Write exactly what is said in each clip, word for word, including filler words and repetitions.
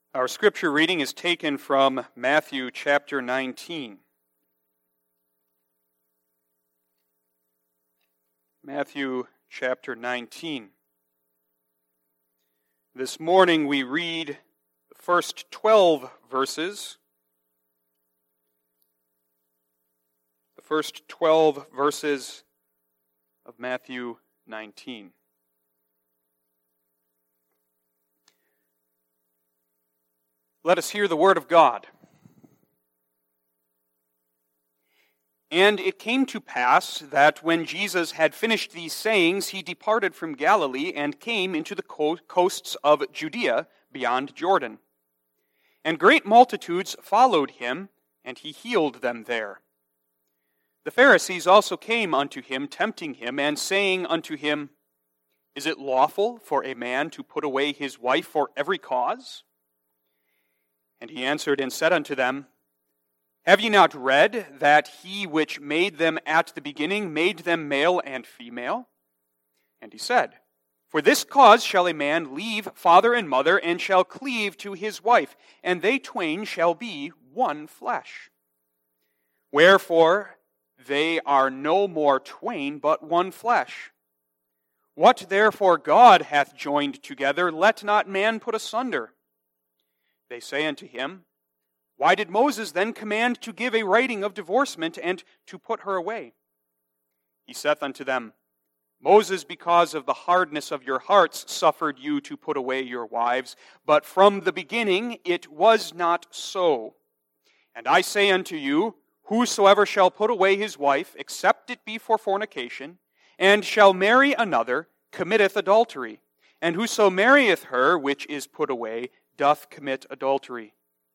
Our scripture reading is taken from Matthew chapter nineteen. Matthew chapter nineteen. This morning we read the first twelve verses. The first twelve verses of Matthew nineteen. Let us hear the word of God. And it came to pass that when Jesus had finished these sayings, he departed from Galilee and came into the coasts of Judea beyond Jordan. And great multitudes followed him, and he healed them there. The Pharisees also came unto him, tempting him, and saying unto him, Is it lawful for a man to put away his wife for every cause? And he answered and said unto them, Have ye not read that he which made them at the beginning made them male and female? And he said, For this cause shall a man leave father and mother, and shall cleave to his wife, and they twain shall be one flesh. Wherefore they are no more twain, but one flesh. What therefore God hath joined together, let not man put asunder. They say unto him, Why did Moses then command to give a writing of divorcement, and to put her away? He saith unto them, Moses, because of the hardness of your hearts, suffered you to put away your wives, but from the beginning it was not so. And I say unto you, Whosoever shall put away his wife, except it be for fornication, and shall marry another, committeth adultery. And whoso marrieth her which is put away, doth commit adultery.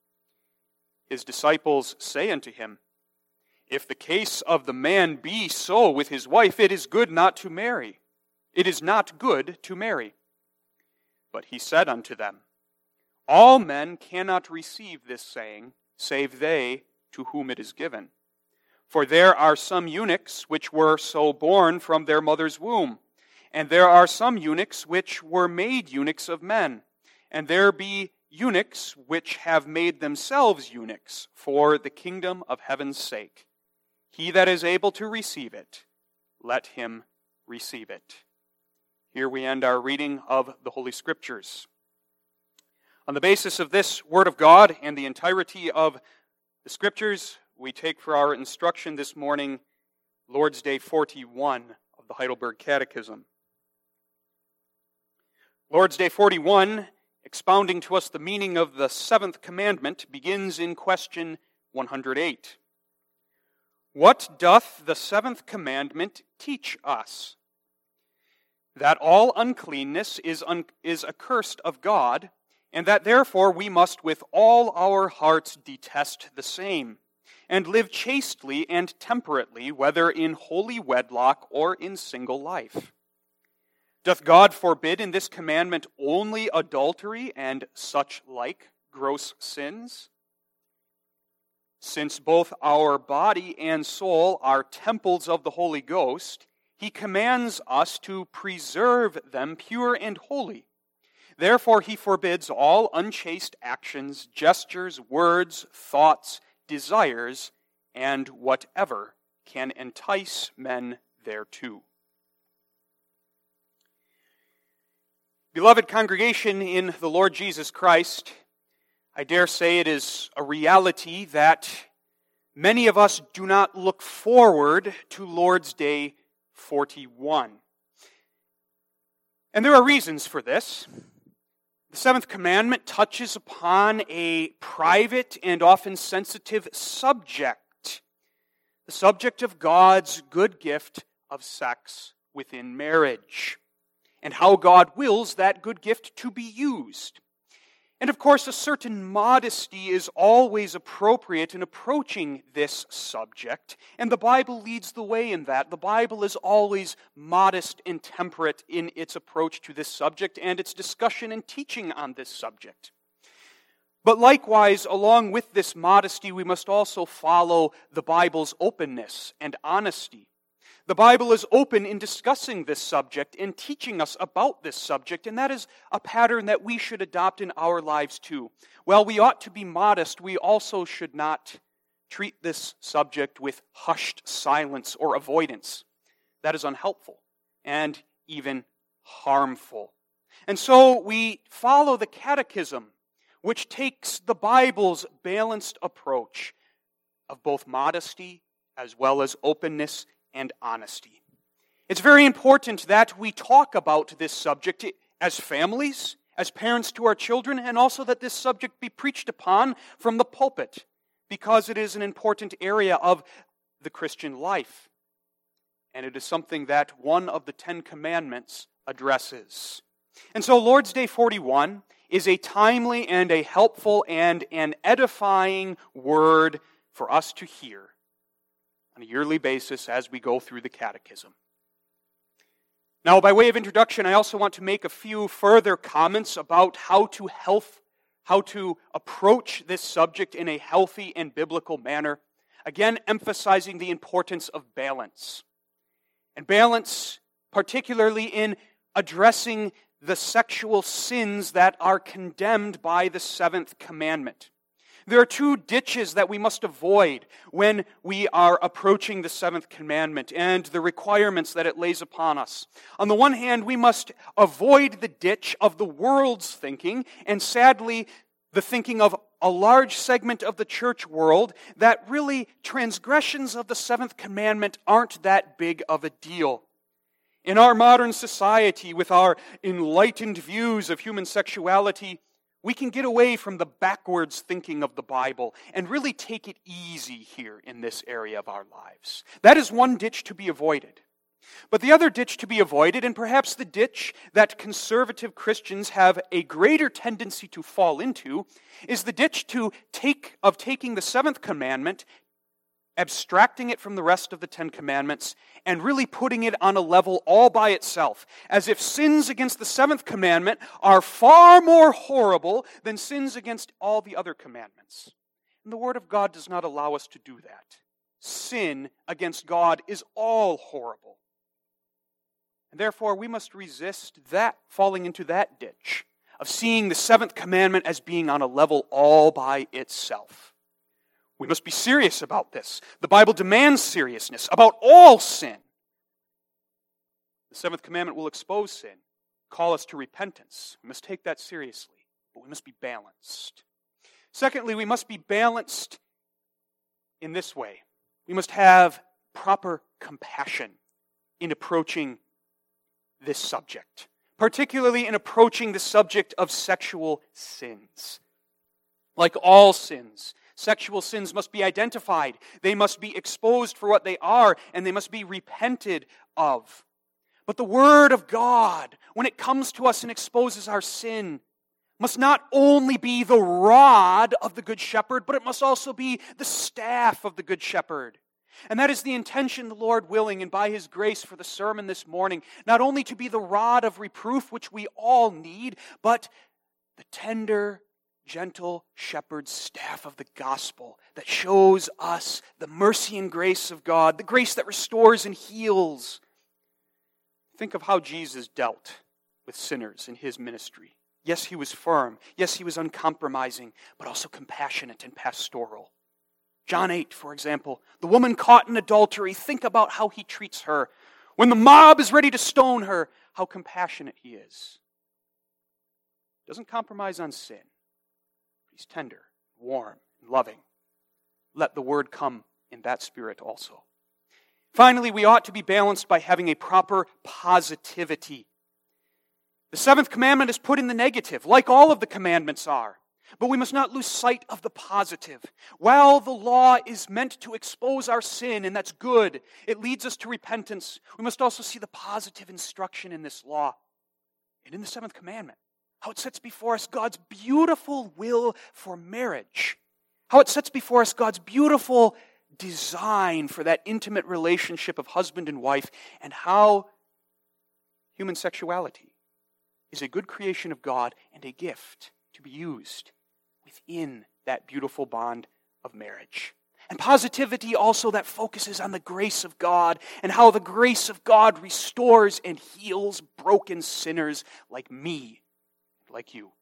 His disciples say unto him, If the case of the man be so with his wife, it is good not to marry. It is not good to marry. But he said unto them, All men cannot receive this saying, save they to whom it is given. For there are some eunuchs which were so born from their mother's womb, and there are some eunuchs which were made eunuchs of men, and there be eunuchs which have made themselves eunuchs for the kingdom of heaven's sake. He that is able to receive it, let him receive it. Here we end our reading of the Holy Scriptures. On the basis of this Word of God and the entirety of the Scriptures, we take for our instruction this morning Lord's Day forty-one of the Heidelberg Catechism. Lord's Day forty-one, expounding to us the meaning of the seventh commandment, begins in question one hundred eight. What doth the seventh commandment teach us? That all uncleanness is, un- is accursed of God, and that therefore we must with all our hearts detest the same, and live chastely and temperately, whether in holy wedlock or in single life. Doth God forbid in this commandment only adultery and such like gross sins? Since both our body and soul are temples of the Holy Ghost, he commands us to preserve them pure and holy. Therefore he forbids all unchaste actions, gestures, words, thoughts, desires, and whatever can entice men thereto. Beloved congregation in the Lord Jesus Christ, I dare say it is a reality that many of us do not look forward to Lord's Day forty-one. And there are reasons for this. The seventh commandment touches upon a private and often sensitive subject, the subject of God's good gift of sex within marriage, and how God wills that good gift to be used. And of course, a certain modesty is always appropriate in approaching this subject, and the Bible leads the way in that. The Bible is always modest and temperate in its approach to this subject and its discussion and teaching on this subject. But likewise, along with this modesty, we must also follow the Bible's openness and honesty. The Bible is open in discussing this subject and teaching us about this subject, and that is a pattern that we should adopt in our lives too. While we ought to be modest, we also should not treat this subject with hushed silence or avoidance. That is unhelpful and even harmful. And so we follow the Catechism, which takes the Bible's balanced approach of both modesty as well as openness and honesty. It's very important that we talk about this subject as families, as parents to our children, and also that this subject be preached upon from the pulpit, because it is an important area of the Christian life. And it is something that one of the Ten Commandments addresses. And so Lord's Day forty-one is a timely and a helpful and an edifying word for us to hear on a yearly basis as we go through the Catechism. Now, by way of introduction, I also want to make a few further comments about how to health, how to approach this subject in a healthy and biblical manner, again emphasizing the importance of balance. And balance, particularly in addressing the sexual sins that are condemned by the seventh commandment. There are two ditches that we must avoid when we are approaching the seventh commandment and the requirements that it lays upon us. On the one hand, we must avoid the ditch of the world's thinking, and sadly, the thinking of a large segment of the church world that really transgressions of the seventh commandment aren't that big of a deal. In our modern society, with our enlightened views of human sexuality, we can get away from the backwards thinking of the Bible and really take it easy here in this area of our lives. That is one ditch to be avoided. But the other ditch to be avoided, and perhaps the ditch that conservative Christians have a greater tendency to fall into, is the ditch to take of taking the seventh commandment, abstracting it from the rest of the Ten Commandments, and really putting it on a level all by itself, as if sins against the seventh commandment are far more horrible than sins against all the other commandments. And the Word of God does not allow us to do that. Sin against God is all horrible. And therefore, we must resist that, falling into that ditch of seeing the seventh commandment as being on a level all by itself. We must be serious about this. The Bible demands seriousness about all sin. The seventh commandment will expose sin, call us to repentance. We must take that seriously, but we must be balanced. Secondly, we must be balanced in this way. We must have proper compassion in approaching this subject, particularly in approaching the subject of sexual sins. Like all sins, sexual sins must be identified, they must be exposed for what they are, and they must be repented of. But the Word of God, when it comes to us and exposes our sin, must not only be the rod of the Good Shepherd, but it must also be the staff of the Good Shepherd. And that is the intention, the Lord willing, and by His grace for the sermon this morning, not only to be the rod of reproof, which we all need, but the tender, gentle shepherd's staff of the gospel that shows us the mercy and grace of God, the grace that restores and heals. Think of how Jesus dealt with sinners in His ministry. Yes, He was firm. Yes, He was uncompromising, but also compassionate and pastoral. John eight, for example, the woman caught in adultery, think about how He treats her. When the mob is ready to stone her, how compassionate He is. Doesn't compromise on sin. He's tender, warm, and loving. Let the word come in that spirit also. Finally, we ought to be balanced by having a proper positivity. The seventh commandment is put in the negative, like all of the commandments are. But we must not lose sight of the positive. While the law is meant to expose our sin, and that's good, it leads us to repentance, we must also see the positive instruction in this law and in the seventh commandment. How it sets before us God's beautiful will for marriage. How it sets before us God's beautiful design for that intimate relationship of husband and wife, and how human sexuality is a good creation of God and a gift to be used within that beautiful bond of marriage. And positivity also that focuses on the grace of God and how the grace of God restores and heals broken sinners like me, like you.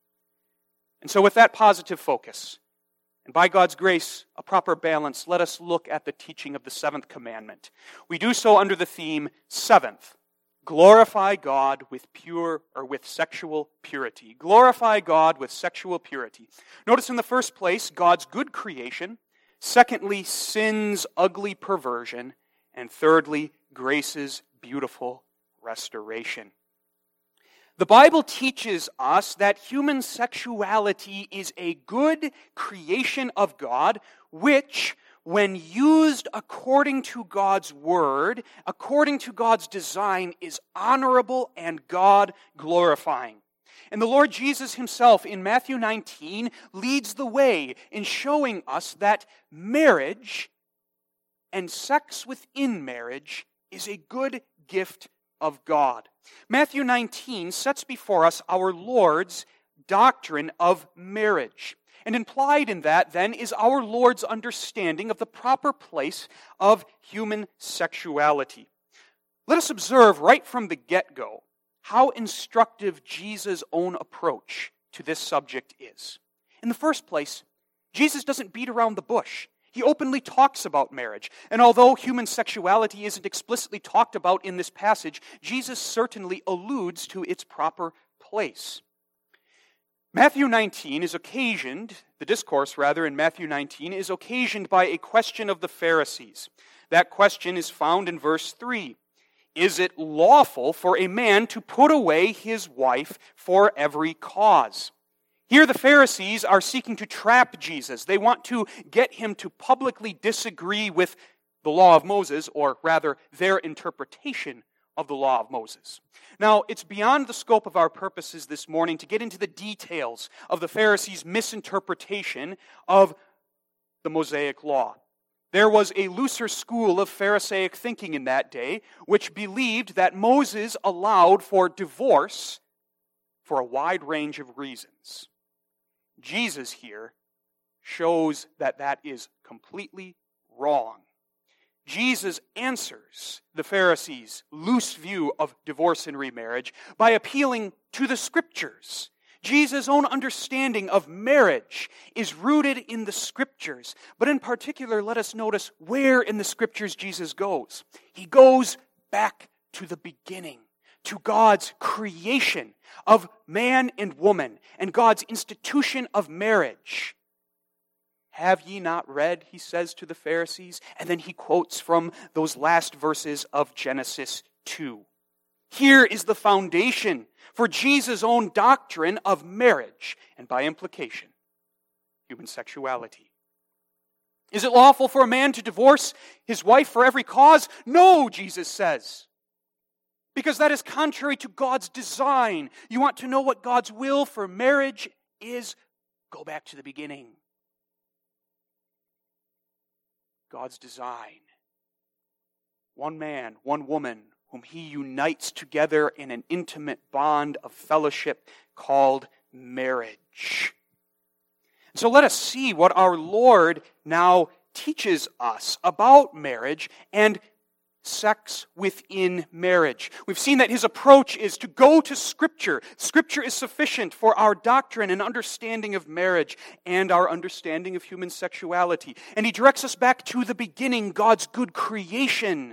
And so with that positive focus, and by God's grace, a proper balance, let us look at the teaching of the seventh commandment. We do so under the theme, seventh, glorify God with pure or with sexual purity. Glorify God with sexual purity. Notice in the first place, God's good creation. Secondly, sin's ugly perversion. And thirdly, grace's beautiful restoration. The Bible teaches us that human sexuality is a good creation of God, which, when used according to God's word, according to God's design, is honorable and God-glorifying. And the Lord Jesus himself in Matthew nineteen leads the way in showing us that marriage and sex within marriage is a good gift of God. Matthew nineteen sets before us our Lord's doctrine of marriage. And implied in that, then, is our Lord's understanding of the proper place of human sexuality. Let us observe right from the get-go how instructive Jesus' own approach to this subject is. In the first place, Jesus doesn't beat around the bush. He openly talks about marriage. And although human sexuality isn't explicitly talked about in this passage, Jesus certainly alludes to its proper place. Matthew nineteen is occasioned, the discourse rather in Matthew nineteen is occasioned by a question of the Pharisees. That question is found in verse three. Is it lawful for a man to put away his wife for every cause? Here the Pharisees are seeking to trap Jesus. They want to get him to publicly disagree with the law of Moses, or rather their interpretation of the law of Moses. Now, it's beyond the scope of our purposes this morning to get into the details of the Pharisees' misinterpretation of the Mosaic law. There was a looser school of Pharisaic thinking in that day, which believed that Moses allowed for divorce for a wide range of reasons. Jesus here shows that that is completely wrong. Jesus answers the Pharisees' loose view of divorce and remarriage by appealing to the Scriptures. Jesus' own understanding of marriage is rooted in the Scriptures. But in particular, let us notice where in the Scriptures Jesus goes. He goes back to the beginning, to God's creation of man and woman, and God's institution of marriage. Have ye not read, he says to the Pharisees, and then he quotes from those last verses of Genesis two. Here is the foundation for Jesus' own doctrine of marriage, and by implication, human sexuality. Is it lawful for a man to divorce his wife for every cause? No, Jesus says. Because that is contrary to God's design. You want to know what God's will for marriage is? Go back to the beginning. God's design. One man, one woman, whom he unites together in an intimate bond of fellowship called marriage. So let us see what our Lord now teaches us about marriage and sex within marriage. We've seen that his approach is to go to Scripture. Scripture is sufficient for our doctrine and understanding of marriage and our understanding of human sexuality. And he directs us back to the beginning, God's good creation.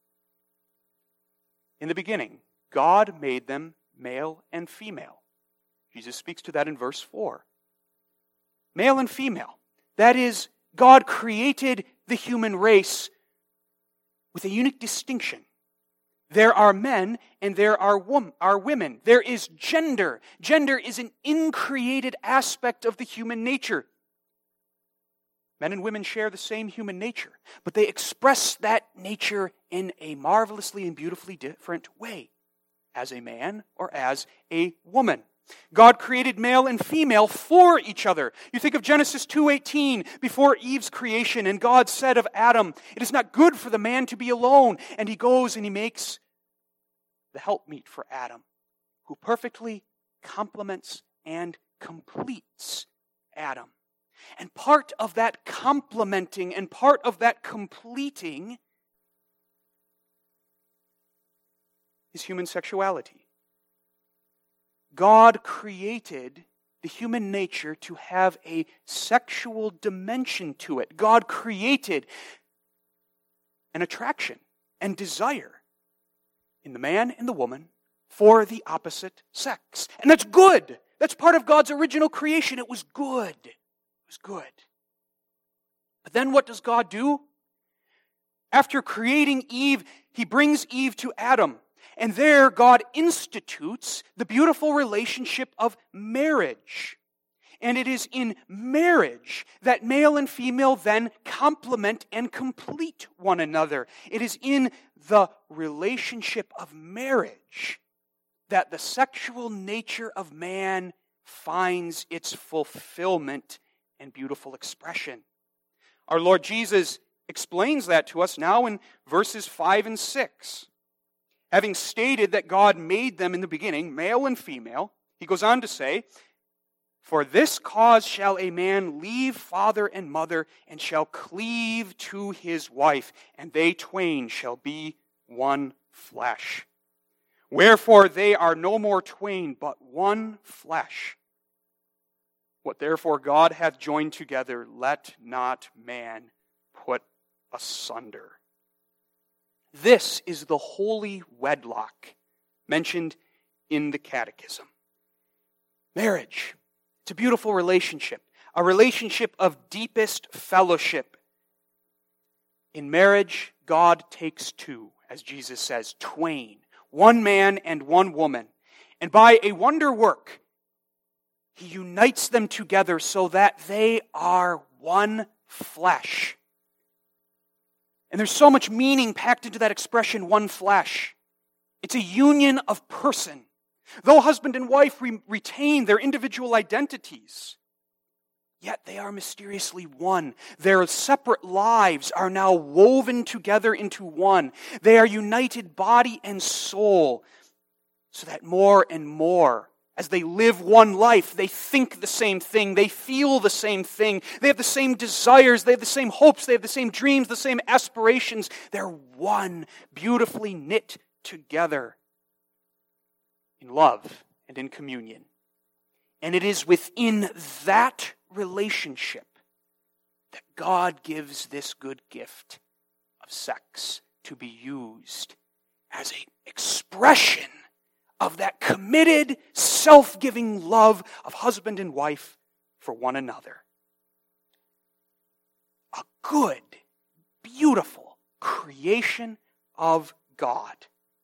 In the beginning, God made them male and female. Jesus speaks to that in verse four. Male and female. That is, God created the human race with a unique distinction. There are men and there are, wom- are women. There is gender. Gender is an increated aspect of the human nature. Men and women share the same human nature, but they express that nature in a marvelously and beautifully different way, as a man or as a woman. God created male and female for each other. You think of Genesis two eighteen, before Eve's creation, and God said of Adam, "It is not good for the man to be alone." And he goes and he makes the helpmeet for Adam, who perfectly complements and completes Adam. And part of that complementing and part of that completing is human sexuality. God created the human nature to have a sexual dimension to it. God created an attraction and desire in the man and the woman for the opposite sex. And that's good. That's part of God's original creation. It was good. It was good. But then what does God do? After creating Eve, He brings Eve to Adam. And there God institutes the beautiful relationship of marriage. And it is in marriage that male and female then complement and complete one another. It is in the relationship of marriage that the sexual nature of man finds its fulfillment and beautiful expression. Our Lord Jesus explains that to us now in verses five and six. Having stated that God made them in the beginning, male and female, He goes on to say, "For this cause shall a man leave father and mother, and shall cleave to his wife, and they twain shall be one flesh. Wherefore they are no more twain, but one flesh. What therefore God hath joined together, let not man put asunder." This is the holy wedlock mentioned in the Catechism. Marriage. It's a beautiful relationship, a relationship of deepest fellowship. In marriage, God takes two, as Jesus says, twain, one man and one woman. And by a wonder work, He unites them together so that they are one flesh. And there's so much meaning packed into that expression, one flesh. It's a union of person. Though husband and wife re- retain their individual identities, yet they are mysteriously one. Their separate lives are now woven together into one. They are united body and soul, so that more and more, as they live one life, they think the same thing, they feel the same thing, they have the same desires, they have the same hopes, they have the same dreams, the same aspirations. They're one, beautifully knit together in love and in communion. And it is within that relationship that God gives this good gift of sex to be used as an expression of that committed, self-giving love of husband and wife for one another. A good, beautiful creation of God.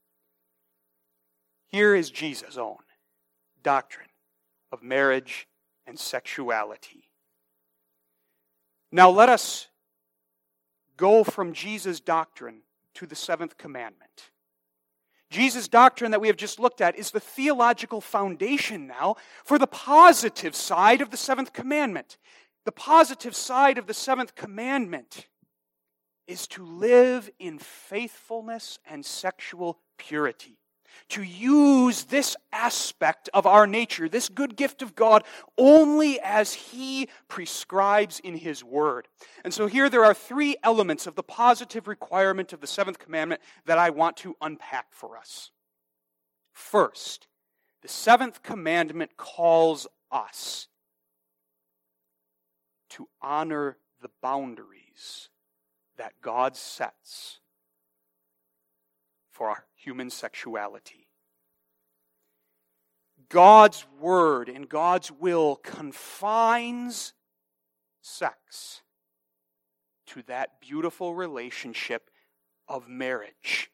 Here is Jesus' own doctrine of marriage and sexuality. Now let us go from Jesus' doctrine to the seventh commandment. Jesus' doctrine that we have just looked at is the theological foundation now for the positive side of the seventh commandment. The positive side of the seventh commandment is to live in faithfulness and sexual purity. To use this aspect of our nature, this good gift of God, only as He prescribes in His Word. And so here there are three elements of the positive requirement of the seventh commandment that I want to unpack for us. First, the seventh commandment calls us to honor the boundaries that God sets for our human sexuality. God's word and God's will confines sex to that beautiful relationship of marriage.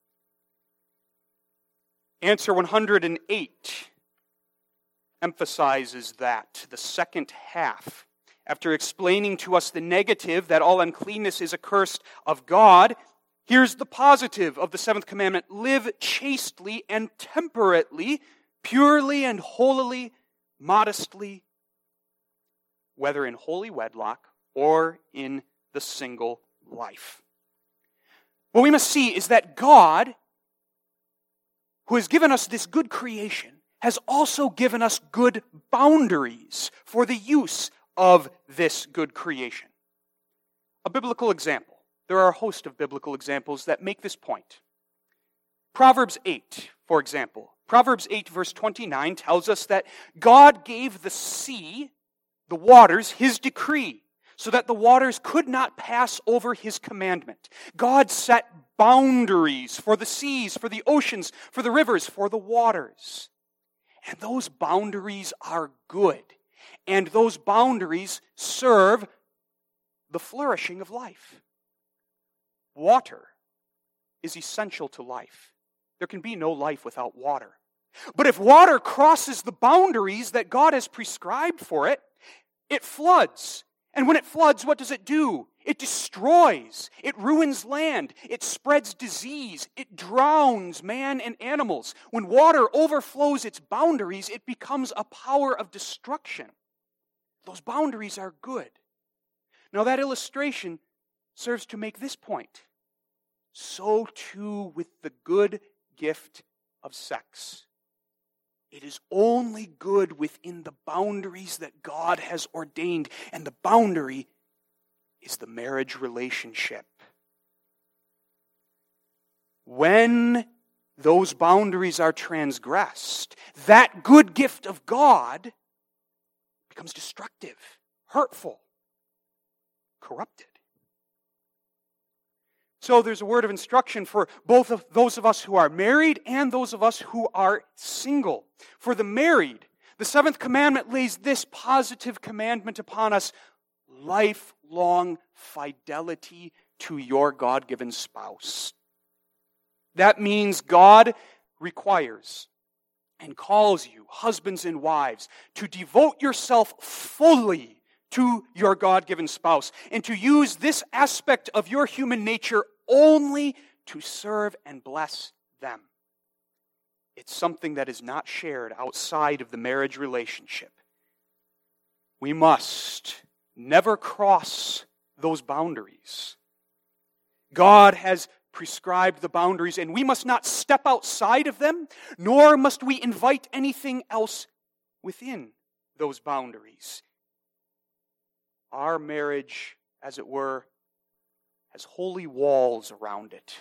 Answer one hundred eight emphasizes that, the second half. After explaining to us the negative, that all uncleanness is accursed of God, here's the positive of the seventh commandment: live chastely and temperately, purely and holily, modestly, whether in holy wedlock or in the single life. What we must see is that God, who has given us this good creation, has also given us good boundaries for the use of this good creation. A biblical example. There are a host of biblical examples that make this point. Proverbs eight, for example. Proverbs eight, verse twenty-nine tells us that God gave the sea, the waters, his decree, so that the waters could not pass over his commandment. God set boundaries for the seas, for the oceans, for the rivers, for the waters. And those boundaries are good. And those boundaries serve the flourishing of life. Water is essential to life. There can be no life without water. But if water crosses the boundaries that God has prescribed for it, it floods. And when it floods, what does it do? It destroys. It ruins land. It spreads disease. It drowns man and animals. When water overflows its boundaries, it becomes a power of destruction. Those boundaries are good. Now that illustration serves to make this point. So too with the good gift of sex. It is only good within the boundaries that God has ordained, and the boundary is the marriage relationship. When those boundaries are transgressed, that good gift of God becomes destructive, hurtful, corrupted. So there's a word of instruction for both of those of us who are married and those of us who are single. For the married, the seventh commandment lays this positive commandment upon us: lifelong fidelity to your God-given spouse. That means God requires and calls you, husbands and wives, to devote yourself fully to your God-given spouse and to use this aspect of your human nature only to serve and bless them. It's something that is not shared outside of the marriage relationship. We must never cross those boundaries. God has prescribed the boundaries, and we must not step outside of them, nor must we invite anything else within those boundaries. Our marriage, as it were, has holy walls around it.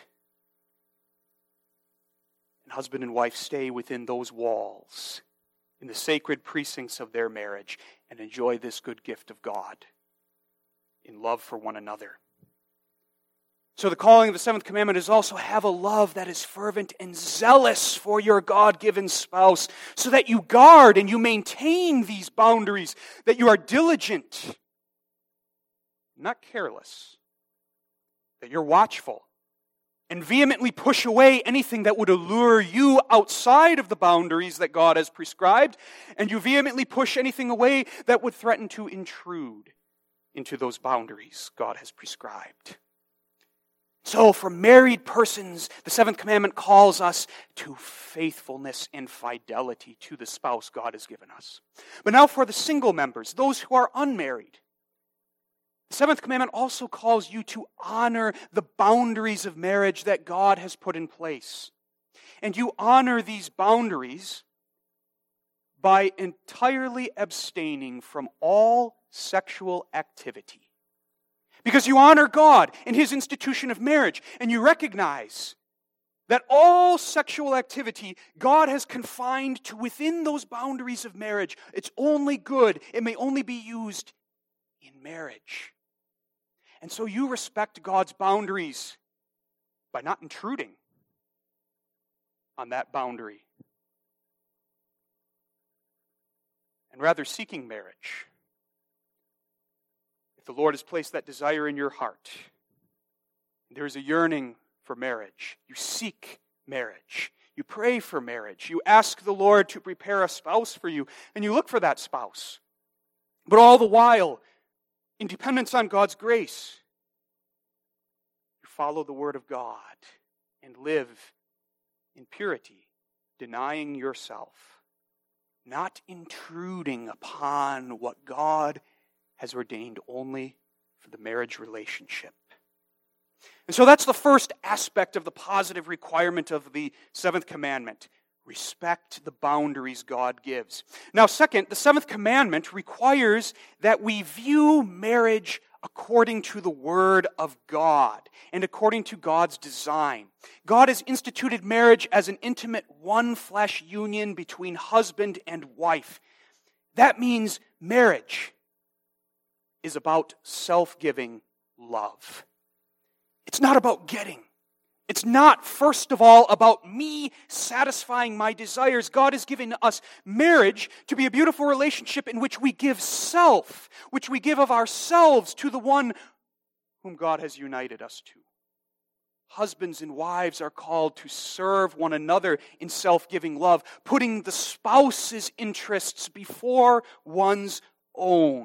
And husband and wife stay within those walls, in the sacred precincts of their marriage, and enjoy this good gift of God in love for one another. So the calling of the seventh commandment is also have a love that is fervent and zealous for your God-given spouse, so that you guard and you maintain these boundaries, that you are diligent, not careless, that you're watchful, and vehemently push away anything that would allure you outside of the boundaries that God has prescribed, and you vehemently push anything away that would threaten to intrude into those boundaries God has prescribed. So for married persons, the seventh commandment calls us to faithfulness and fidelity to the spouse God has given us. But now for the single members, those who are unmarried, the seventh commandment also calls you to honor the boundaries of marriage that God has put in place. And you honor these boundaries by entirely abstaining from all sexual activity. Because you honor God in His institution of marriage, and you recognize that all sexual activity God has confined to within those boundaries of marriage. It's only good. It may only be used in marriage. And so you respect God's boundaries by not intruding on that boundary, and rather seeking marriage. If the Lord has placed that desire in your heart, there is a yearning for marriage, you seek marriage, you pray for marriage, you ask the Lord to prepare a spouse for you, and you look for that spouse. But all the while, in dependence on God's grace, you follow the Word of God and live in purity, denying yourself, not intruding upon what God has ordained only for the marriage relationship. And so that's the first aspect of the positive requirement of the seventh commandment. Respect the boundaries God gives. Now, second, the seventh commandment requires that we view marriage according to the Word of God and according to God's design. God has instituted marriage as an intimate one-flesh union between husband and wife. That means marriage is about self-giving love. It's not about getting. It's not, first of all, about me satisfying my desires. God has given us marriage to be a beautiful relationship in which we give self, which we give of ourselves to the one whom God has united us to. Husbands and wives are called to serve one another in self-giving love, putting the spouse's interests before one's own.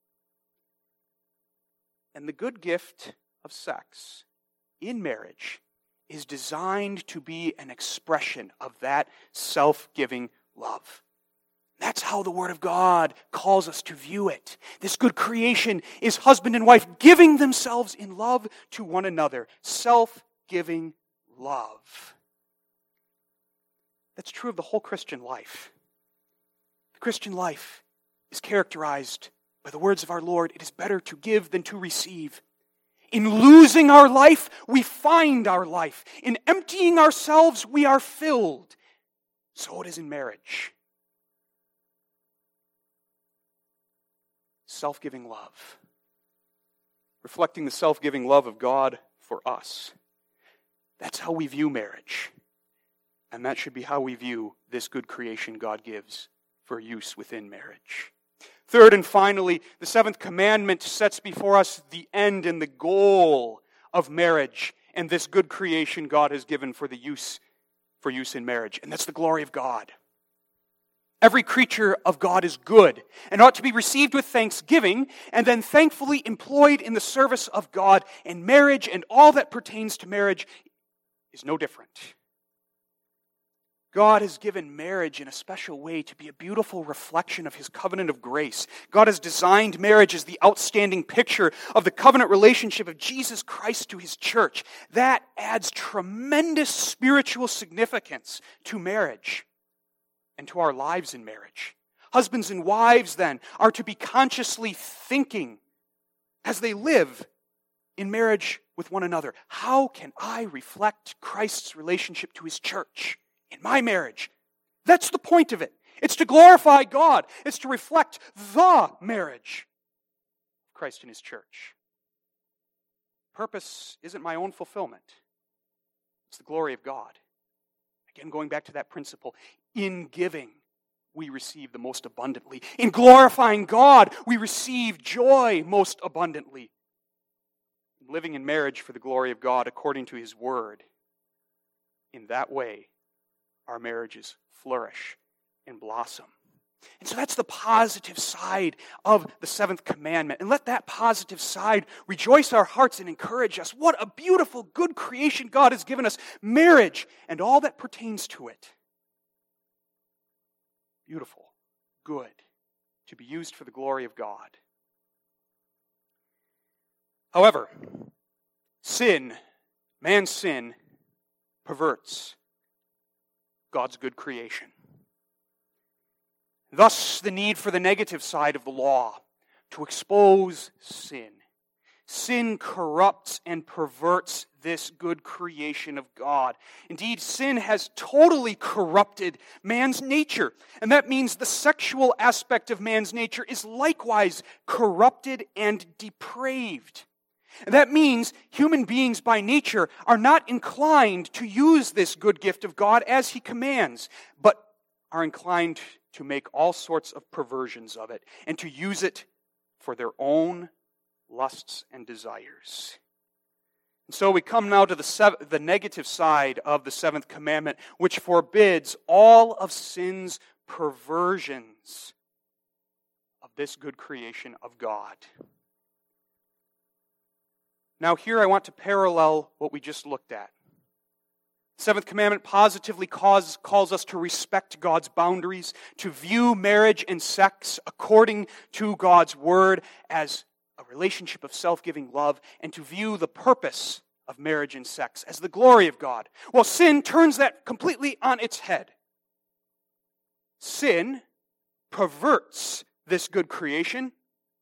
And the good gift of sex in marriage is designed to be an expression of that self-giving love. That's how the Word of God calls us to view it. This good creation is husband and wife giving themselves in love to one another. Self-giving love. That's true of the whole Christian life. The Christian life is characterized by the words of our Lord, "It is better to give than to receive." In losing our life, we find our life. In emptying ourselves, we are filled. So it is in marriage. Self-giving love. Reflecting the self-giving love of God for us. That's how we view marriage. And that should be how we view this good creation God gives for use within marriage. Third and finally, the seventh commandment sets before us the end and the goal of marriage and this good creation God has given for the use for use in marriage, and that's the glory of God. Every creature of God is good and ought to be received with thanksgiving and then thankfully employed in the service of God, and marriage and all that pertains to marriage is no different. God has given marriage in a special way to be a beautiful reflection of His covenant of grace. God has designed marriage as the outstanding picture of the covenant relationship of Jesus Christ to His church. That adds tremendous spiritual significance to marriage and to our lives in marriage. Husbands and wives, then, are to be consciously thinking as they live in marriage with one another. How can I reflect Christ's relationship to His church in my marriage? That's the point of it. It's to glorify God. It's to reflect the marriage of Christ and His church. Purpose isn't my own fulfillment. It's the glory of God. Again, going back to that principle, in giving, we receive the most abundantly. In glorifying God, we receive joy most abundantly. In living in marriage for the glory of God according to His word, in that way, our marriages flourish and blossom. And so that's the positive side of the seventh commandment. And let that positive side rejoice our hearts and encourage us. What a beautiful, good creation God has given us. Marriage and all that pertains to it. Beautiful, good, to be used for the glory of God. However, sin, man's sin, perverts God's good creation. Thus, the need for the negative side of the law, to expose sin. Sin corrupts and perverts this good creation of God. Indeed, sin has totally corrupted man's nature. And that means the sexual aspect of man's nature is likewise corrupted and depraved. And that means human beings by nature are not inclined to use this good gift of God as He commands, but are inclined to make all sorts of perversions of it and to use it for their own lusts and desires. And so we come now to the, sev- the negative side of the seventh commandment, which forbids all of sin's perversions of this good creation of God. Now here I want to parallel what we just looked at. The seventh commandment positively calls, calls us to respect God's boundaries, to view marriage and sex according to God's word as a relationship of self-giving love, and to view the purpose of marriage and sex as the glory of God. Well, sin turns that completely on its head. sin perverts this good creation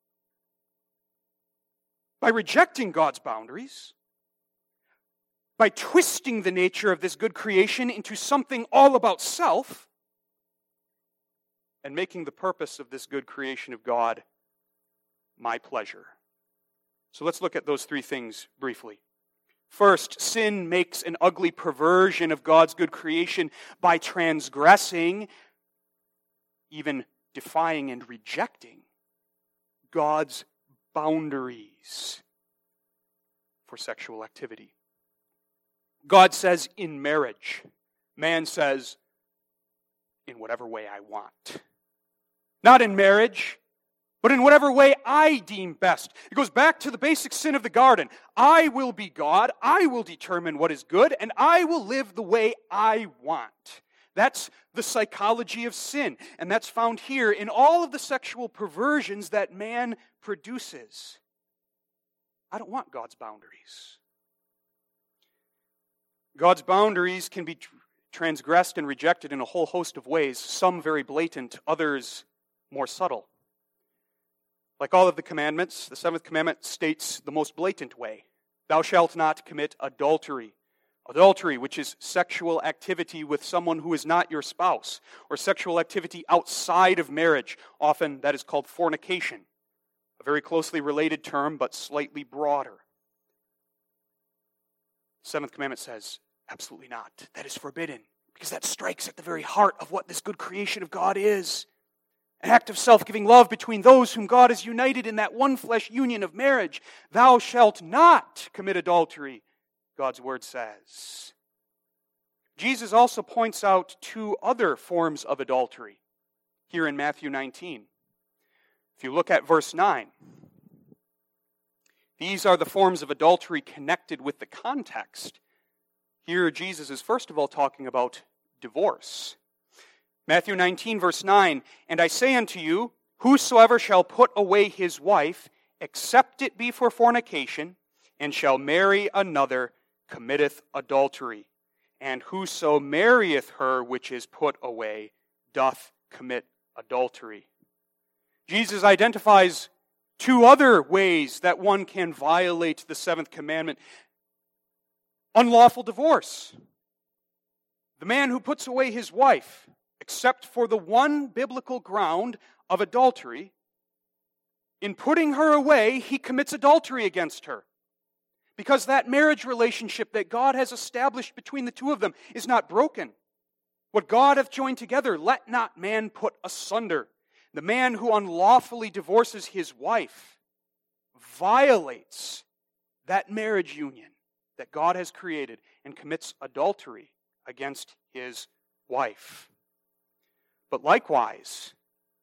by rejecting God's boundaries, by twisting the nature of this good creation into something all about self, and making the purpose of this good creation of God my pleasure. So let's look at those three things briefly. First, sin makes an ugly perversion of God's good creation by transgressing, even defying and rejecting God's boundaries for sexual activity. God says in marriage, man says in whatever way I want. Not in marriage, but in whatever way I deem best. It goes back to the basic sin of the garden. I will be God, I will determine what is good, and I will live the way I want. That's the psychology of sin, and that's found here in all of the sexual perversions that man produces. I don't want God's boundaries. God's boundaries can be transgressed and rejected in a whole host of ways, some very blatant, others more subtle. Like all of the commandments, the seventh commandment states the most blatant way. Thou shalt not commit adultery. Adultery, which is sexual activity with someone who is not your spouse, or sexual activity outside of marriage. Often that is called fornication, a very closely related term, but slightly broader. The seventh commandment says, absolutely not. That is forbidden, because that strikes at the very heart of what this good creation of God is. An act of self-giving love between those whom God has united in that one flesh union of marriage. Thou shalt not commit adultery, God's word says. Jesus also points out two other forms of adultery here in Matthew nineteen. If you look at verse nine, these are the forms of adultery connected with the context. Here Jesus is first of all talking about divorce. Matthew nineteen, verse nine, and I say unto you, whosoever shall put away his wife, except it be for fornication, and shall marry another, committeth adultery. And whoso marrieth her which is put away, doth commit adultery. Jesus identifies two other ways that one can violate the seventh commandment. Unlawful divorce. The man who puts away his wife, except for the one biblical ground of adultery, in putting her away, he commits adultery against her. Because that marriage relationship that God has established between the two of them is not broken. What God hath joined together, let not man put asunder. The man who unlawfully divorces his wife violates that marriage union that God has created and commits adultery against his wife. But likewise,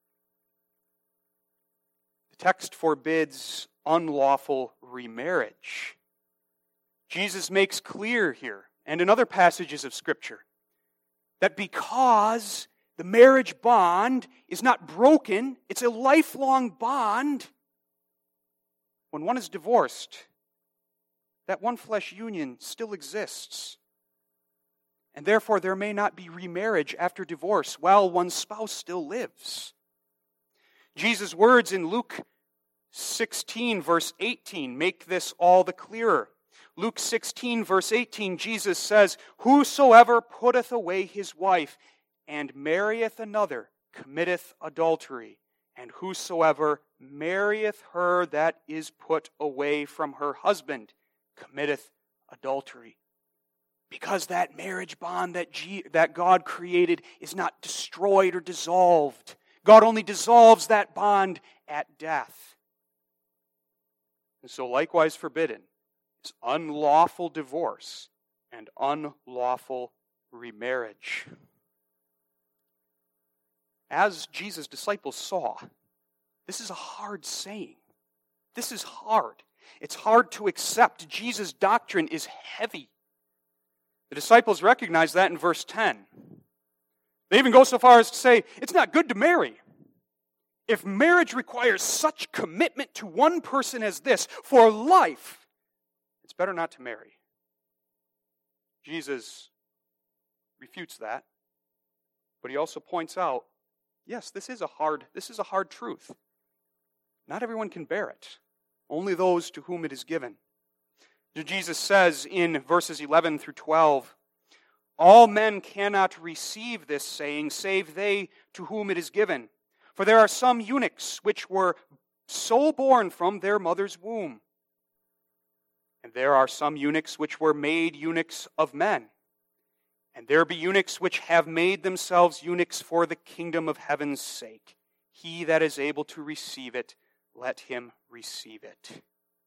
the text forbids unlawful remarriage. Jesus makes clear here, and in other passages of Scripture, that because the marriage bond is not broken, it's a lifelong bond, when one is divorced, that one flesh union still exists. And therefore, there may not be remarriage after divorce while one's spouse still lives. Jesus' words in Luke sixteen, verse eighteen, make this all the clearer. Luke sixteen, verse eighteen, Jesus says, whosoever putteth away his wife and marrieth another committeth adultery, and whosoever marrieth her that is put away from her husband committeth adultery. Because that marriage bond that, G- that God created is not destroyed or dissolved. God only dissolves that bond at death. And so likewise forbidden is unlawful divorce and unlawful remarriage. As Jesus' disciples saw, this is a hard saying. This is hard. It's hard to accept. Jesus' doctrine is heavy. The disciples recognize that in verse ten. They even go so far as to say, it's not good to marry. If marriage requires such commitment to one person as this for life, it's better not to marry. Jesus refutes that, but he also points out Yes, this is a hard, this is a hard truth. Not everyone can bear it. Only those to whom it is given. Jesus says in verses eleven through twelve, all men cannot receive this saying, save they to whom it is given. For there are some eunuchs which were so born from their mother's womb. And there are some eunuchs which were made eunuchs of men. And there be eunuchs which have made themselves eunuchs for the kingdom of heaven's sake. He that is able to receive it, let him receive it.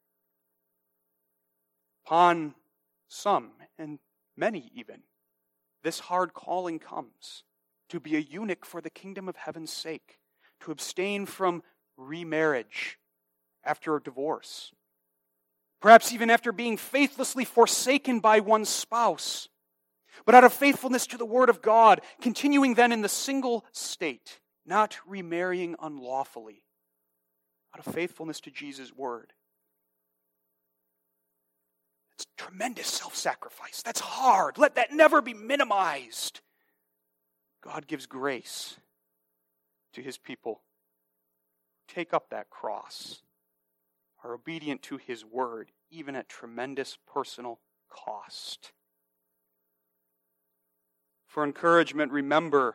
Upon some, and many even, this hard calling comes, to be a eunuch for the kingdom of heaven's sake, to abstain from remarriage after a divorce, perhaps even after being faithlessly forsaken by one's spouse, but out of faithfulness to the Word of God, continuing then in the single state, not remarrying unlawfully, out of faithfulness to Jesus' Word. It's tremendous self-sacrifice. That's hard. Let that never be minimized. God gives grace to His people. Take up that cross, are obedient to His Word, even at tremendous personal cost. For encouragement, remember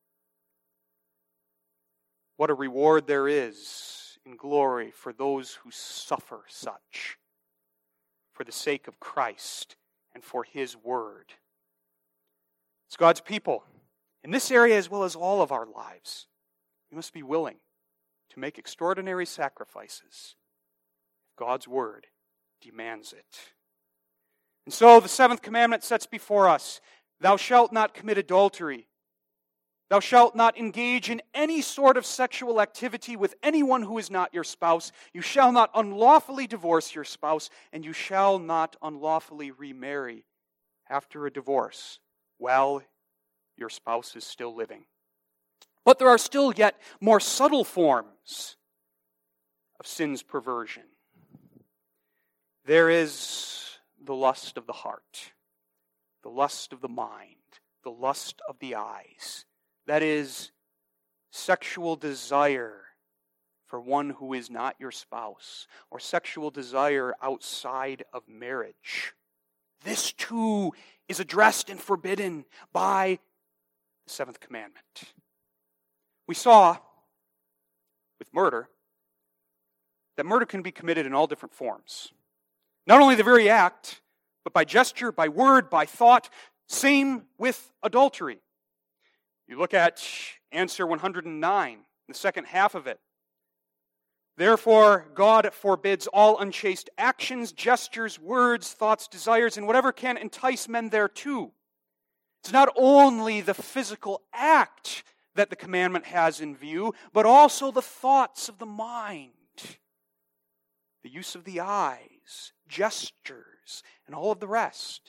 what a reward there is in glory for those who suffer such for the sake of Christ and for His Word. It's God's people, in this area as well as all of our lives, we must be willing to make extraordinary sacrifices if God's Word demands it. And so the seventh commandment sets before us, thou shalt not commit adultery. Thou shalt not engage in any sort of sexual activity with anyone who is not your spouse. You shall not unlawfully divorce your spouse, and you shall not unlawfully remarry after a divorce while your spouse is still living. But there are still yet more subtle forms of sin's perversion. There is the lust of the heart, the lust of the mind, the lust of the eyes. That is, sexual desire for one who is not your spouse, or sexual desire outside of marriage. This too is addressed and forbidden by the seventh commandment. We saw with murder that murder can be committed in all different forms. Not only the very act, but by gesture, by word, by thought. Same with adultery. You look at answer one hundred nine, the second half of it. Therefore, God forbids all unchaste actions, gestures, words, thoughts, desires, and whatever can entice men thereto. It's not only the physical act that the commandment has in view, but also the thoughts of the mind, the use of the eyes, gestures, and all of the rest.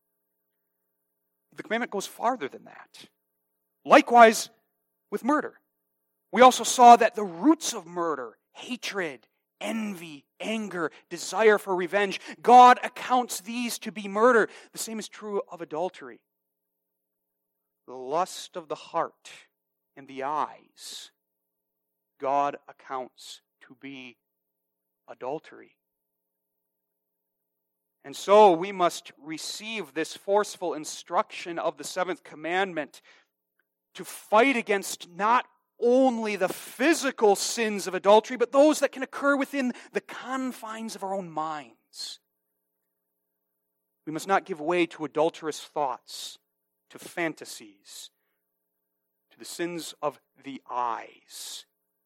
The commandment goes farther than that. Likewise with murder. We also saw that the roots of murder, hatred, envy, anger, desire for revenge, God accounts these to be murder. The same is true of adultery. The lust of the heart and the eyes, God accounts to be adultery. And so we must receive this forceful instruction of the seventh commandment to fight against not only the physical sins of adultery, but those that can occur within the confines of our own minds. We must not give way to adulterous thoughts, to fantasies, to the sins of the eyes,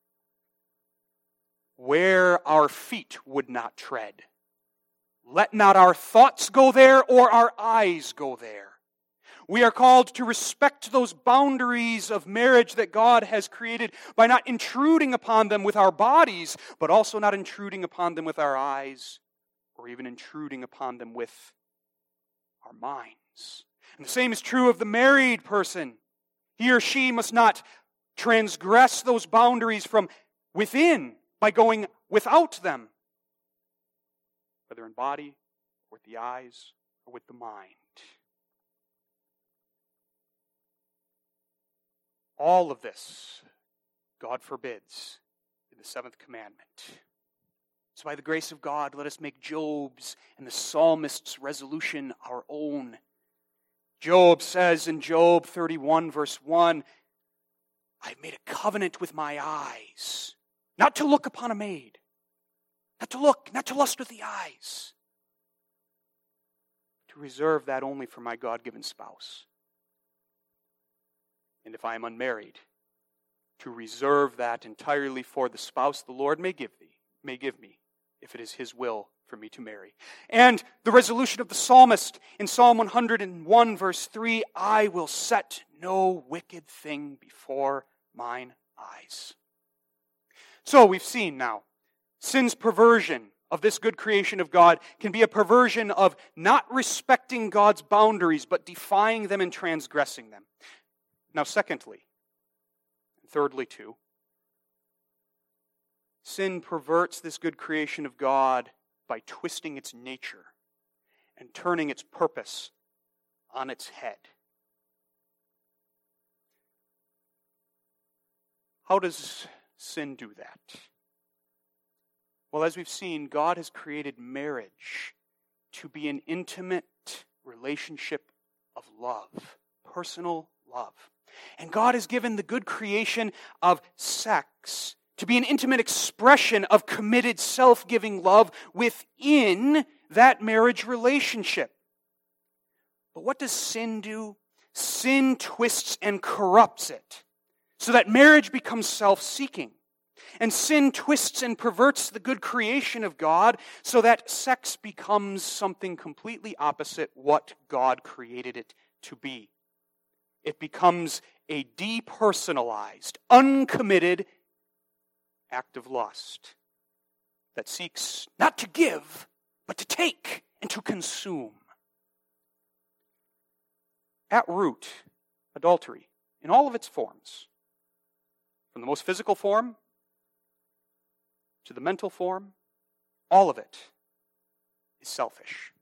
where our feet would not tread. Let not our thoughts go there or our eyes go there. We are called to respect those boundaries of marriage that God has created by not intruding upon them with our bodies, but also not intruding upon them with our eyes, or even intruding upon them with our minds. And the same is true of the married person. He or she must not transgress those boundaries from within by going without them, whether in body, or with the eyes, or with the mind. All of this God forbids in the seventh commandment. So by the grace of God, let us make Job's and the psalmist's resolution our own. Job says in Job thirty-one, verse one, I've made a covenant with my eyes, not to look upon a maid, not to look, not to lust with the eyes, to reserve that only for my God-given spouse. And if I am unmarried, to reserve that entirely for the spouse the Lord may give thee, may give me, if it is His will for me to marry. And the resolution of the psalmist in Psalm one hundred one, verse three, I will set no wicked thing before mine eyes. So we've seen now, sin's perversion of this good creation of God can be a perversion of not respecting God's boundaries, but defying them and transgressing them. Now, secondly, and thirdly too, sin perverts this good creation of God by twisting its nature and turning its purpose on its head. How does sin do that? Well, as we've seen, God has created marriage to be an intimate relationship of love, personal love. And God has given the good creation of sex to be an intimate expression of committed, self-giving love within that marriage relationship. But what does sin do? Sin twists and corrupts it so that marriage becomes self-seeking. And sin twists and perverts the good creation of God so that sex becomes something completely opposite what God created it to be. It becomes a depersonalized, uncommitted act of lust that seeks not to give, but to take and to consume. At root, adultery, in all of its forms, from the most physical form to the mental form, all of it is selfish.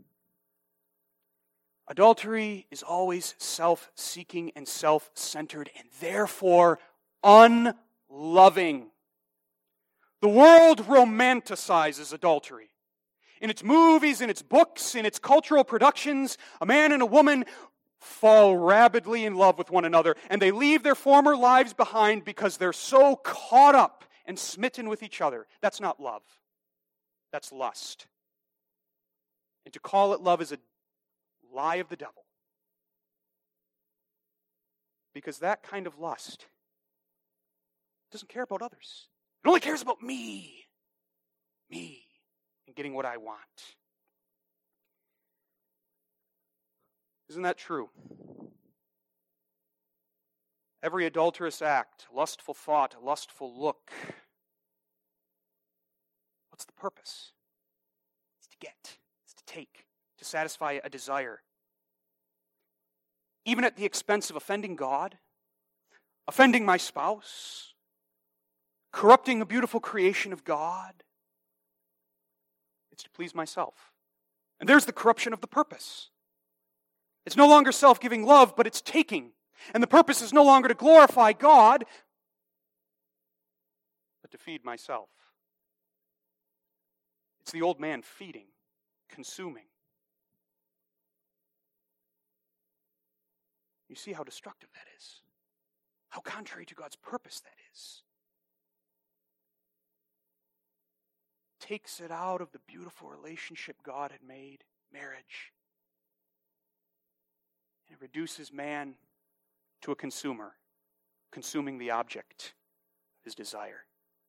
Adultery is always self-seeking and self-centered and therefore unloving. The world romanticizes adultery. In its movies, in its books, in its cultural productions, a man and a woman fall rabidly in love with one another, and they leave their former lives behind because they're so caught up and smitten with each other. That's not love. That's lust. And to call it love is a lie of the devil. Because that kind of lust doesn't care about others. It only cares about me. Me. And getting what I want. Isn't that true? Every adulterous act, lustful thought, lustful look, what's the purpose? It's to get, it's to take, to satisfy a desire. Even at the expense of offending God, offending my spouse, corrupting a beautiful creation of God. It's to please myself. And there's the corruption of the purpose. It's no longer self-giving love, but it's taking. And the purpose is no longer to glorify God, but to feed myself. It's the old man feeding, consuming. You see how destructive that is. How contrary to God's purpose that is. Takes it out of the beautiful relationship God had made, marriage. And it reduces man to a consumer, consuming the object of his desire.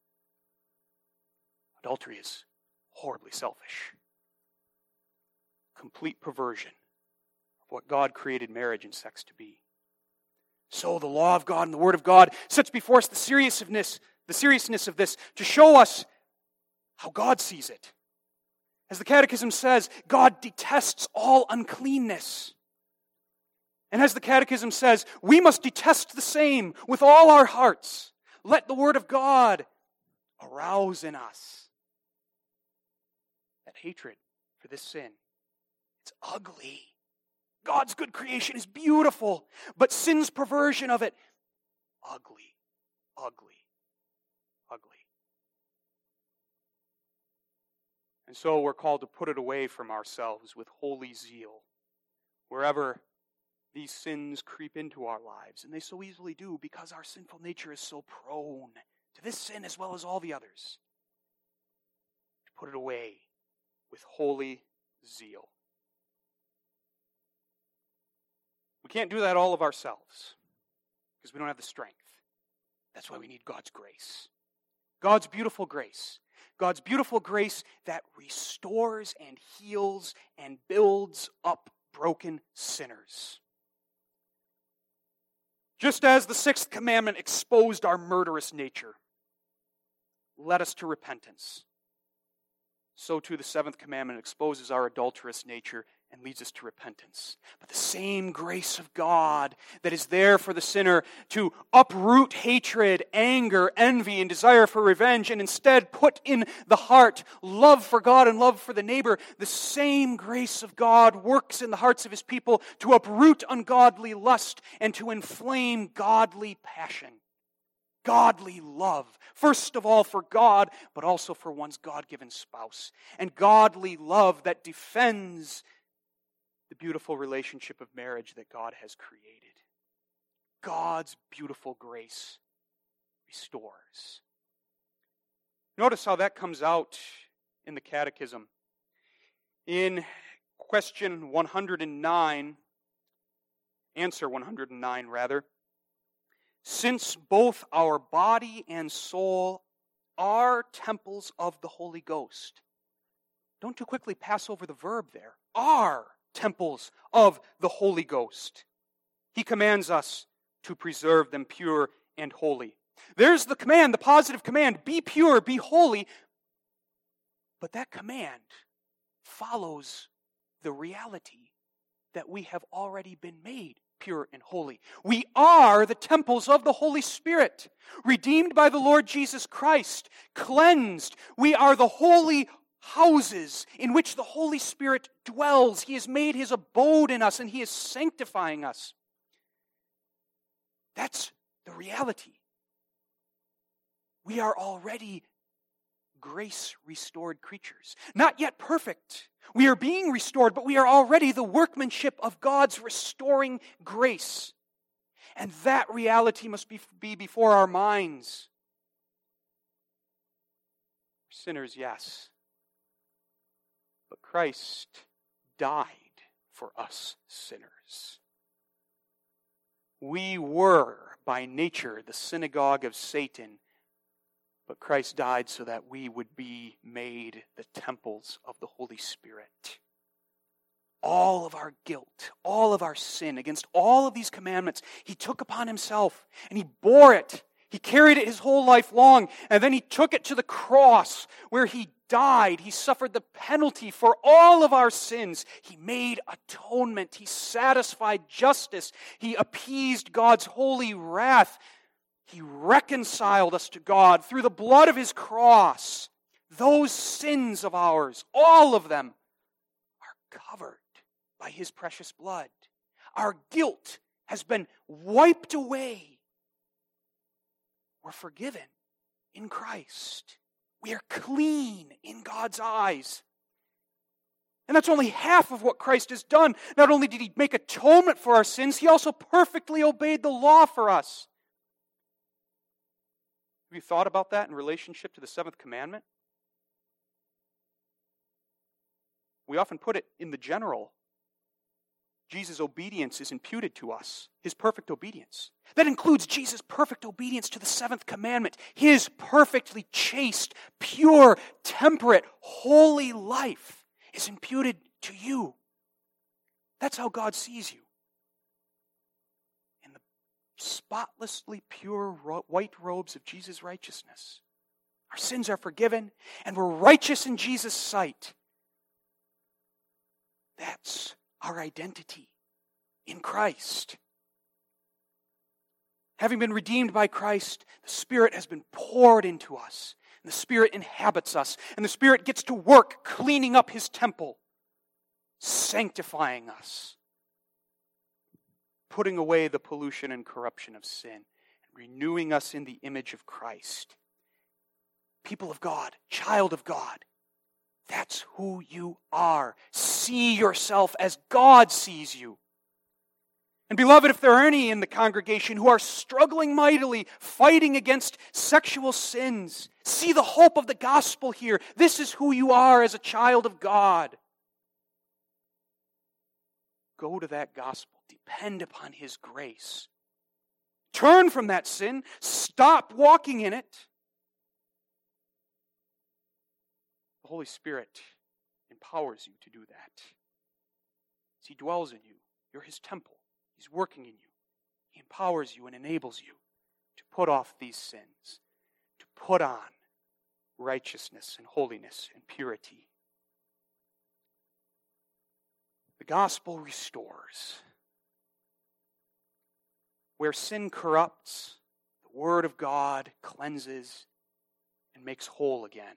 Adultery is horribly selfish. Complete perversion of what God created marriage and sex to be. So the law of God and the Word of God sets before us the seriousness, the seriousness of this to show us how God sees it. As the Catechism says, God detests all uncleanness. And as the Catechism says, we must detest the same with all our hearts. Let the Word of God arouse in us that hatred for this sin. It's ugly. God's good creation is beautiful, but sin's perversion of it, ugly, ugly. And so we're called to put it away from ourselves with holy zeal, wherever these sins creep into our lives. And they so easily do because our sinful nature is so prone to this sin as well as all the others. To put it away with holy zeal. We can't do that all of ourselves because we don't have the strength. That's why we need God's grace. God's beautiful grace. God's beautiful grace that restores and heals and builds up broken sinners. Just as the sixth commandment exposed our murderous nature, led us to repentance, so too the seventh commandment exposes our adulterous nature and leads us to repentance. But the same grace of God that is there for the sinner to uproot hatred, anger, envy, and desire for revenge, and instead put in the heart love for God and love for the neighbor, the same grace of God works in the hearts of His people to uproot ungodly lust and to inflame godly passion. Godly love, first of all for God, but also for one's God-given spouse. And godly love that defends the beautiful relationship of marriage that God has created. God's beautiful grace restores. Notice how that comes out in the Catechism. In question one hundred nine, answer one hundred nine rather, since both our body and soul are temples of the Holy Ghost. Don't too quickly pass over the verb there. Are temples of the Holy Ghost. He commands us to preserve them pure and holy. There's the command, the positive command, be pure, be holy. But that command follows the reality that we have already been made pure and holy. We are the temples of the Holy Spirit, redeemed by the Lord Jesus Christ, cleansed. We are the holy houses in which the Holy Spirit dwells. He has made His abode in us, and He is sanctifying us. That's the reality. We are already grace-restored creatures. Not yet perfect. We are being restored, but we are already the workmanship of God's restoring grace. And that reality must be, be before our minds. Sinners, yes. But Christ died for us sinners. We were, by nature, the synagogue of Satan, but Christ died so that we would be made the temples of the Holy Spirit. All of our guilt, all of our sin against all of these commandments, He took upon Himself, and He bore it. He carried it His whole life long, and then He took it to the cross where He died. He suffered the penalty for all of our sins. He made atonement. He satisfied justice. He appeased God's holy wrath. He reconciled us to God through the blood of His cross. Those sins of ours, all of them, are covered by His precious blood. Our guilt has been wiped away. We're forgiven in Christ. We are clean in God's eyes. And that's only half of what Christ has done. Not only did He make atonement for our sins, He also perfectly obeyed the law for us. Have you thought about that in relationship to the seventh commandment? We often put it in the general. Jesus' obedience is imputed to us, His perfect obedience. That includes Jesus' perfect obedience to the seventh commandment, His perfectly chaste, pure, temperate, holy life is imputed to you. That's how God sees you. In the spotlessly pure ro- white robes of Jesus' righteousness. Our sins are forgiven, and we're righteous in Jesus' sight. That's our identity in Christ. Having been redeemed by Christ, the Spirit has been poured into us. And the Spirit inhabits us. And the Spirit gets to work cleaning up His temple, sanctifying us, putting away the pollution and corruption of sin, and renewing us in the image of Christ. People of God, child of God, That's who you are. See yourself as God sees you. And beloved, if there are any in the congregation who are struggling mightily, fighting against sexual sins, see the hope of the gospel here. This is who you are as a child of God. Go to that gospel. Depend upon His grace. Turn from that sin. Stop walking in it. The Holy Spirit empowers you to do that. As He dwells in you, you're His temple. He's working in you. He empowers you and enables you to put off these sins, to put on righteousness and holiness and purity. The gospel restores. Where sin corrupts, the Word of God cleanses and makes whole again.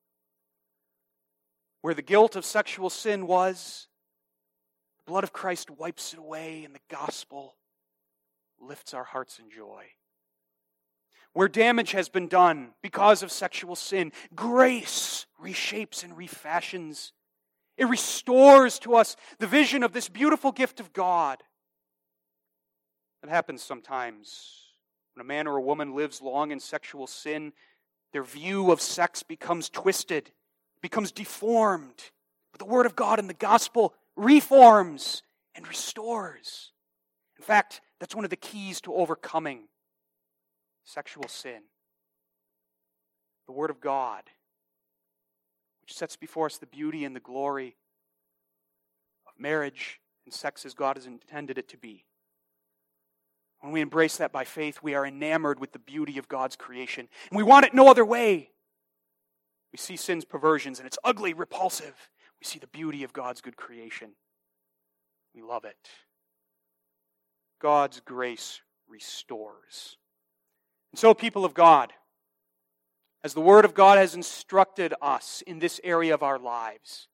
Where the guilt of sexual sin was, the blood of Christ wipes it away, and the gospel lifts our hearts in joy. Where damage has been done because of sexual sin, grace reshapes and refashions. It restores to us the vision of this beautiful gift of God. It happens sometimes. When a man or a woman lives long in sexual sin, their view of sex becomes twisted, becomes deformed. But the Word of God and the gospel reforms and restores. In fact, that's one of the keys to overcoming sexual sin. The Word of God, which sets before us the beauty and the glory of marriage and sex as God has intended it to be. When we embrace that by faith, we are enamored with the beauty of God's creation. And we want it no other way. We see sin's perversions, and it's ugly, repulsive. We see the beauty of God's good creation. We love it. God's grace restores. And so, people of God, as the Word of God has instructed us in this area of our lives,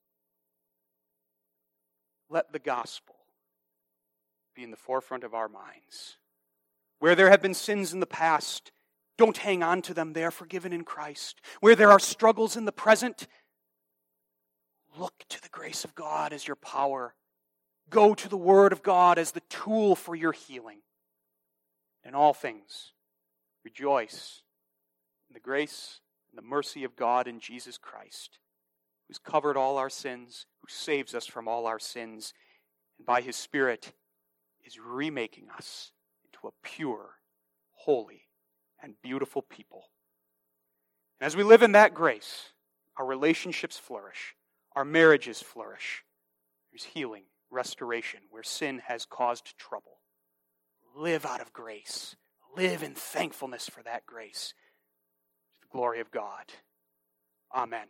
let the gospel be in the forefront of our minds. Where there have been sins in the past, don't hang on to them. They are forgiven in Christ. Where there are struggles in the present, look to the grace of God as your power. Go to the Word of God as the tool for your healing. In all things, rejoice in the grace and the mercy of God in Jesus Christ, who's covered all our sins, who saves us from all our sins, and by His Spirit is remaking us into a pure, holy, and beautiful people. And as we live in that grace, our relationships flourish, our marriages flourish. There's healing, restoration, where sin has caused trouble. Live out of grace. Live in thankfulness for that grace. To the glory of God. Amen.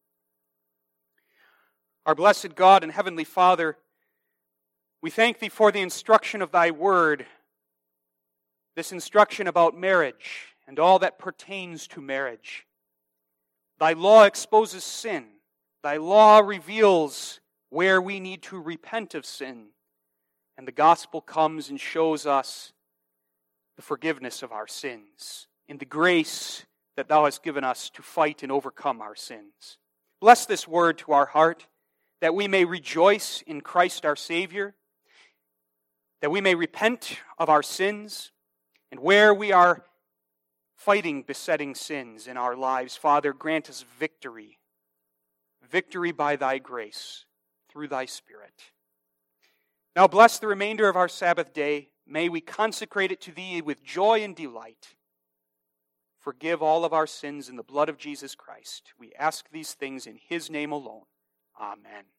Our blessed God and Heavenly Father, we thank Thee for the instruction of Thy Word, this instruction about marriage and all that pertains to marriage. Thy law exposes sin. Thy law reveals where we need to repent of sin. And the gospel comes and shows us the forgiveness of our sins and the grace that Thou hast given us to fight and overcome our sins. Bless this word to our heart, that we may rejoice in Christ our Savior, that we may repent of our sins, and where we are fighting besetting sins in our lives, Father, grant us victory. Victory by Thy grace, through Thy Spirit. Now bless the remainder of our Sabbath day. May we consecrate it to Thee with joy and delight. Forgive all of our sins in the blood of Jesus Christ. We ask these things in His name alone. Amen.